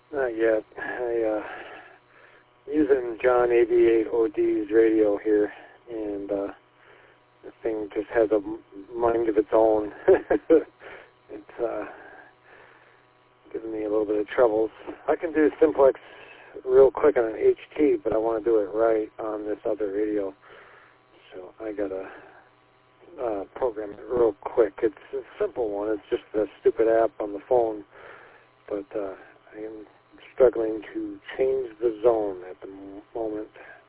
Not yet. Using John 88OD's radio here, and the thing just has a mind of its own. It's giving me a little bit of troubles. I can do simplex real quick on an HT, but I want to do it right on this other radio. So I got to program it real quick. It's a simple one. It's just a stupid app on the phone, but I am struggling to change the zone at the moment.